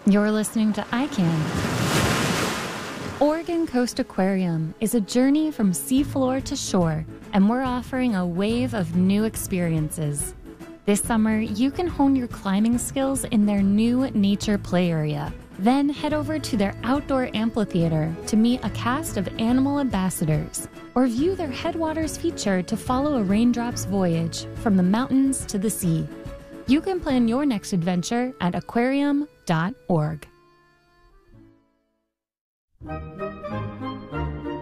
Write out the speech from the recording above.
You're listening to iCan. Oregon Coast Aquarium is a journey from seafloor to shore, and we're offering a wave of new experiences. This summer, you can hone your climbing skills in their new nature play area. Then head over to their outdoor amphitheater to meet a cast of animal ambassadors, or view their Headwaters feature to follow a raindrop's voyage from the mountains to the sea. You can plan your next adventure at aquarium.org.